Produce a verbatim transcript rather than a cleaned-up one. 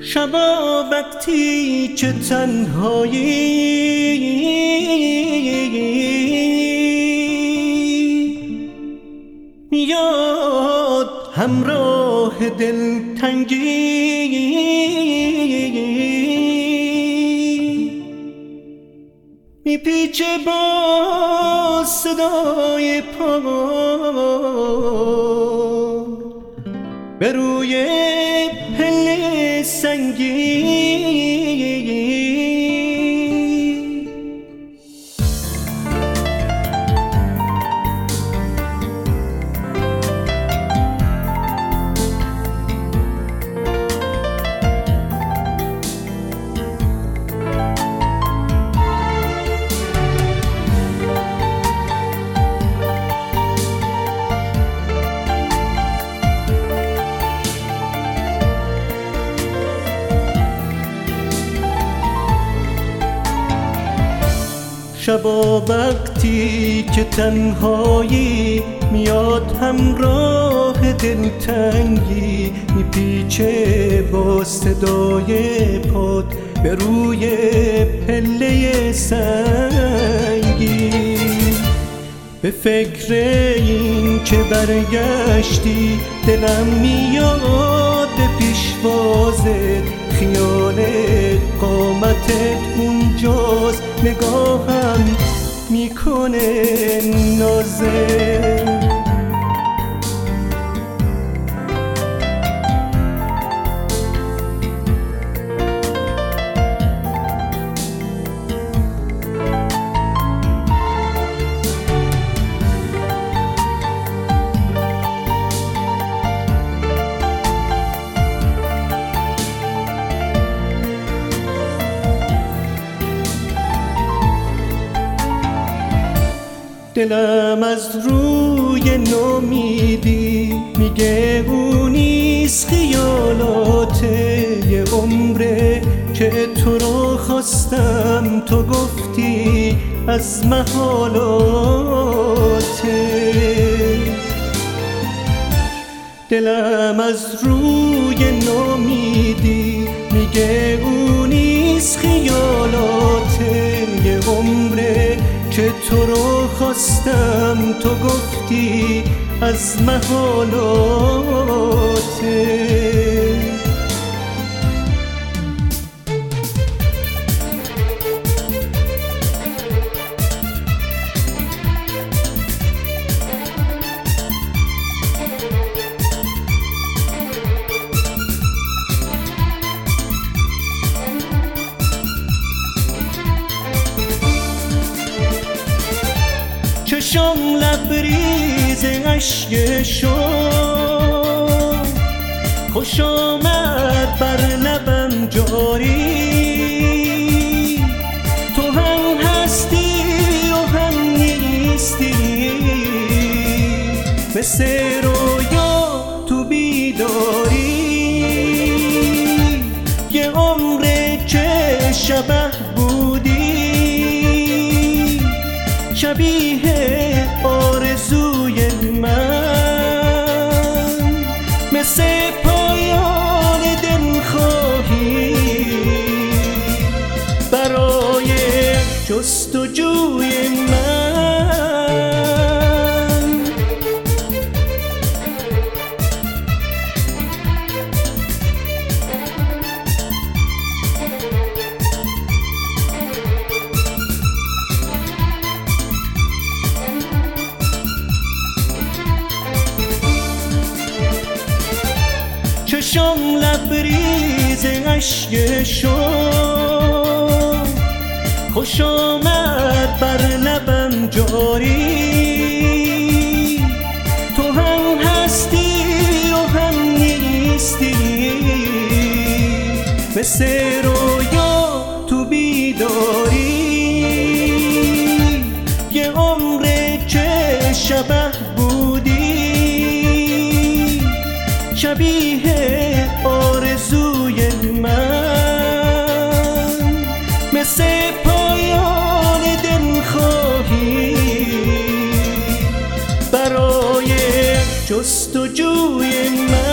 شبا وقتی که تنهایی میاد همراه دلتنگی، میپیچه با صدای پا به روی پله سنگی. شبا وقتی که تنهایی میاد همراه دلتنگی، میپیچه با صدای پات به روی پله سنگی. به فکر این که برگشتی دلم میاد پیشوازت، خیال قامتت اونجاست، نگاهم میکنه نازه. دلم از روی نومیدی میگه اون نیست، خیالاته یه عمره که تو رو خواستم، تو گفتی از محالاته. دلم از روی نومیدی میگه اون نیست، خیالاته یه عمره که تو رو خواستم، تو گفتی از محالاته. چشم لبریز اشک شد، خوش آمد بر لبم جاری. تو هم هستی و هم نیستی، مثل رویا تو بیداری. یه عمره که شبه بودی، شبیه آرزوی من، مثل پایان دلخواهی برای جستجوی من. چشم لبریز اشک شد، خوش آمد بر لبم جاری. تو هم هستی و هم نیستی، مثل رویا تو بیداری. یه عمره که شبه بودی، شبیه آرزوی من، مثل پایان دلخواهی برای جستجوی من.